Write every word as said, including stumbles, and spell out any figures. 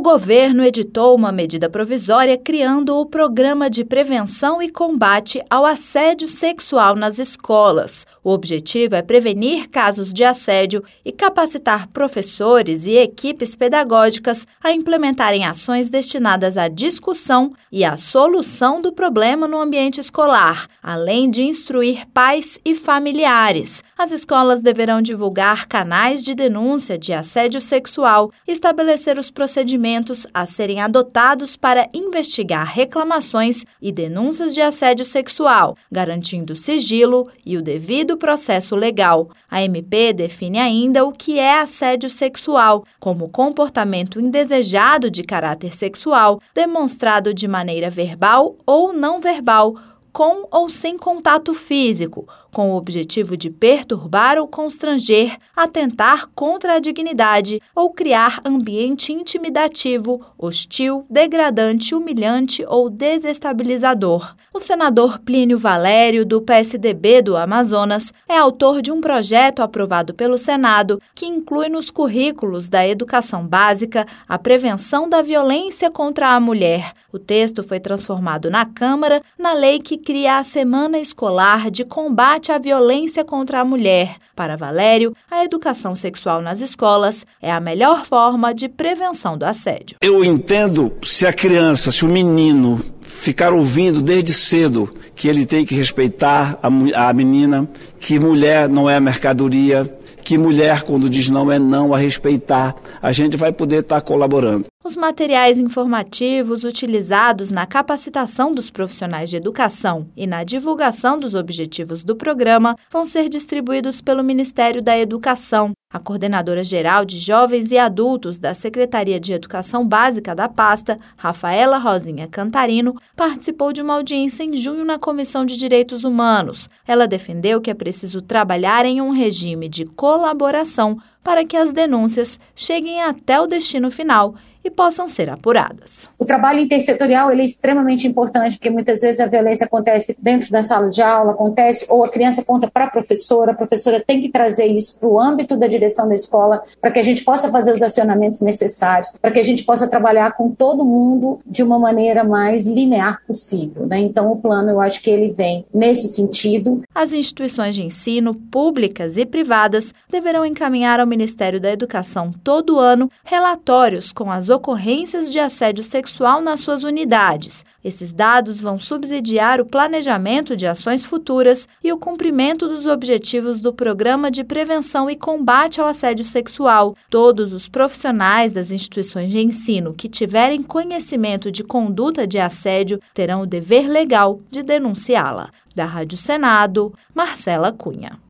governo editou uma medida provisória criando o Programa de Prevenção e Combate ao Assédio Sexual nas escolas. O objetivo é prevenir casos de assédio e capacitar professores e equipes pedagógicas a implementarem ações destinadas à discussão e à solução do problema no ambiente escolar, além de instruir pais e familiares. As escolas deverão divulgar canais de denúncia de assédio sexual e estabelecer os procedimentos a serem adotados para investigar reclamações e denúncias de assédio sexual, garantindo sigilo e o devido processo legal. A M P define ainda o que é assédio sexual, como comportamento indesejado de caráter sexual, demonstrado de maneira verbal ou não verbal, com ou sem contato físico, com o objetivo de perturbar ou constranger, atentar contra a dignidade ou criar ambiente intimidativo, hostil, degradante, humilhante ou desestabilizador. O senador Plínio Valério, do P S D B do Amazonas, é autor de um projeto aprovado pelo Senado que inclui nos currículos da educação básica a prevenção da violência contra a mulher. O texto foi transformado na Câmara na lei que cria a Semana Escolar de Combate à Violência contra a Mulher. Para Valério, a educação sexual nas escolas é a melhor forma de prevenção do assédio. Eu entendo se a criança, se o menino ficar ouvindo desde cedo que ele tem que respeitar a, a menina, que mulher não é mercadoria, que mulher, quando diz não, é não, a respeitar, a gente vai poder estar colaborando. Os materiais informativos utilizados na capacitação dos profissionais de educação e na divulgação dos objetivos do programa vão ser distribuídos pelo Ministério da Educação. A coordenadora-geral de Jovens e Adultos da Secretaria de Educação Básica da pasta, Rafaela Rosinha Cantarino, participou de uma audiência em junho na Comissão de Direitos Humanos. Ela defendeu que é preciso trabalhar em um regime de colaboração para que as denúncias cheguem até o destino final e possam ser apuradas. O trabalho intersetorial ele é extremamente importante, porque muitas vezes a violência acontece dentro da sala de aula, acontece, ou a criança conta para a professora, a professora tem que trazer isso para o âmbito da direção da escola, para que a gente possa fazer os acionamentos necessários, para que a gente possa trabalhar com todo mundo de uma maneira mais linear possível, né? Então o plano, eu acho que ele vem nesse sentido. As instituições de ensino, públicas e privadas, deverão encaminhar ao Ministério da Educação todo ano relatórios com as ocorrências de assédio sexual nas suas unidades. Esses dados vão subsidiar o planejamento de ações futuras e o cumprimento dos objetivos do Programa de Prevenção e Combate ao Assédio Sexual. Todos os profissionais das instituições de ensino que tiverem conhecimento de conduta de assédio terão o dever legal de denunciá-la. Da Rádio Senado, Marcela Cunha.